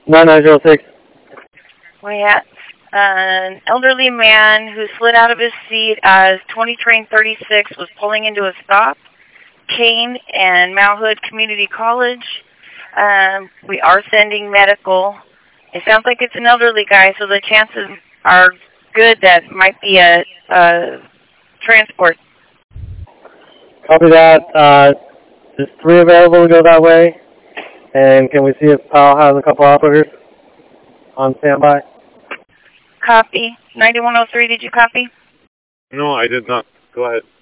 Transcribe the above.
9906. We had an elderly man who slid out of his seat as 20 train 36 was pulling into a stop. Kane and Mount Hood Community College. We are sending medical. It sounds like it's an elderly guy, so the chances are good that it might be a transport. Copy that. There's 3 available to go that way. And can we see if Powell has a couple operators on standby? Copy. 9103, did you copy? No, I did not. Go ahead.